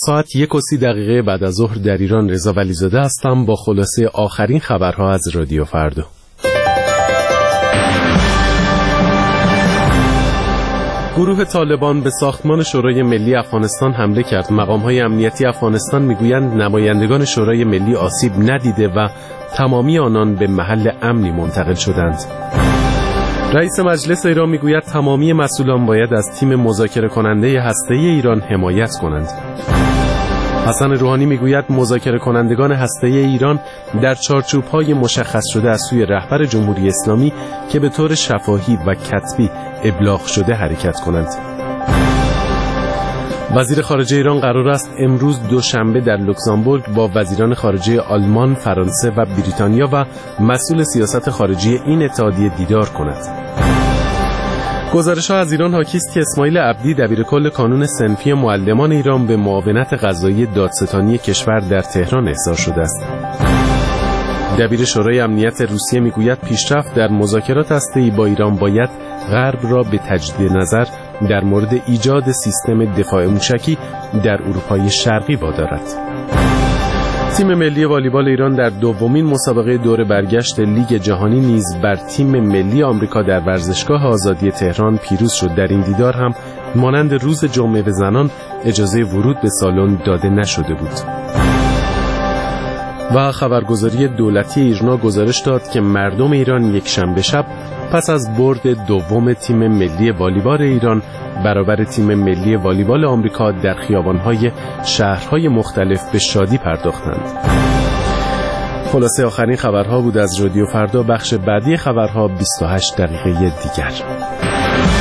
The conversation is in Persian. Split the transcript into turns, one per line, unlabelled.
ساعت 1:30 بعد از ظهر در ایران رضا ولیزاده هستم با خلاصه آخرین خبرها از رادیو فردا. گروه طالبان به ساختمان شورای ملی افغانستان حمله کرد. مقام‌های امنیتی افغانستان میگویند نمایندگان شورای ملی آسیب ندیده و تمامی آنان به محل امنی منتقل شدند. رئیس مجلس ایران میگوید تمامی مسئولان باید از تیم مذاکره کننده هسته‌ای ایران حمایت کنند. حسن روحانی میگوید مذاکره کنندگان هسته‌ای ایران در چارچوب‌های مشخص شده از سوی رهبر جمهوری اسلامی که به طور شفاهی و کتبی ابلاغ شده حرکت کنند. وزیر خارجه ایران قرار است امروز دوشنبه در لوکزامبورگ با وزیران خارجه آلمان، فرانسه و بریتانیا و مسئول سیاست خارجی این اتحادیه دیدار کند. گزارش‌ها از ایران حاکی است که اسماعیل عبدی دبیرکل کانون صنفی معلمان ایران به معاونت قضایی دادستانی کشور در تهران احضار شده است. دبیر شورای امنیت روسیه میگوید پیشرفت در مذاکرات هسته‌ای با ایران باید غرب را به تجدید نظر در مورد ایجاد سیستم دفاع موشکی در اروپای شرقی وادارد. تیم ملی والیبال ایران در دومین مسابقه دور برگشت لیگ جهانی نیز بر تیم ملی آمریکا در ورزشگاه آزادی تهران پیروز شد. در این دیدار هم مانند روز جمعه به زنان اجازه ورود به سالن داده نشده بود. و خبرگزاری دولتی ایرنا گزارش داد که مردم ایران یک شنبه شب پس از برد دوم تیم ملی والیبال ایران برابر تیم ملی والیبال آمریکا در خیابان‌های شهرهای مختلف به شادی پرداختند. خلاصه آخرین خبرها بود از رادیو فردا. بخش بعدی خبرها 28 دقیقه دیگر.